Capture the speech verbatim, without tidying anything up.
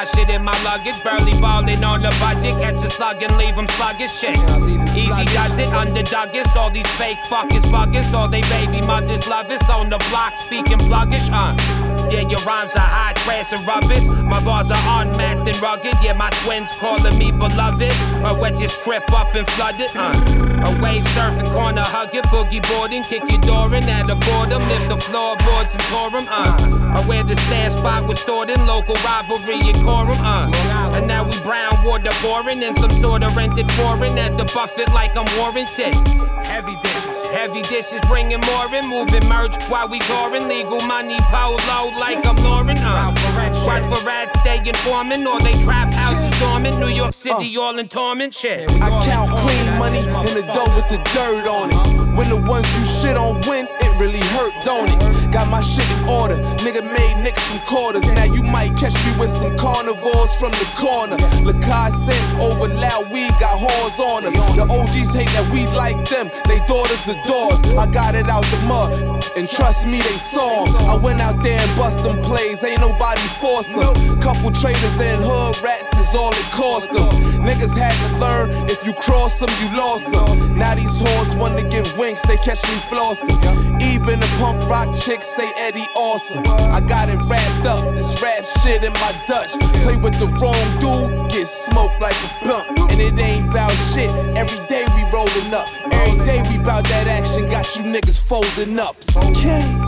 my shit in my luggage. Barely ballin' on the budget. Catch a slug and leave them sluggish. Shit. Easy does it, underdoggers. All these fake fuckers buggers. All they baby mothers love us. On the block speaking pluggish, uh. Yeah, your rhymes are high, trash and rubbish. My bars are unmatched and rugged. Yeah, my twins calling me beloved. Or wet you strip up and flood it, uh. A wave surfing, corner hug it. Boogie boarding, kick your door in at the boredom. Lift the floorboards and tore them, uh. Or where the stash spot was stored in. Local robbery and quorum, uh. And now we brown water boring in some sort of rented foreign at the buffet like I'm Warren shit. Heavy dishes. Heavy dishes bringing more in, moving merch while we touring. Legal money polo like I'm Lauren. Uh. Watch for rats, stay informing, or they trap houses dormant. New York City, uh. all in torment. Shit. I count clean money in the dough with the dirt on it. When the ones you shit on win, it really hurt, don't it? Got my shit in order, nigga made nicks from quarters. Now you might catch me with some carnivores from the corner. Lakai sent over loud weed, got whores on us. The O Gs hate that we like them, they daughters adores. I got it out the mud, and trust me, they saw 'em. I went out there and bust them plays, ain't nobody force 'em. Couple traders and hood rats is all it cost them. Niggas had to learn, if you cross them, you lost them. Now these whores wanna give winks, they catch me flossing. Even the punk rock chicks say Eddie awesome. I got it wrapped up, this rap shit in my Dutch. Play with the wrong dude, get smoked like a blunt. And it ain't about shit, every day we rolling up. Every day we bout that action, got you niggas folding up. Okay.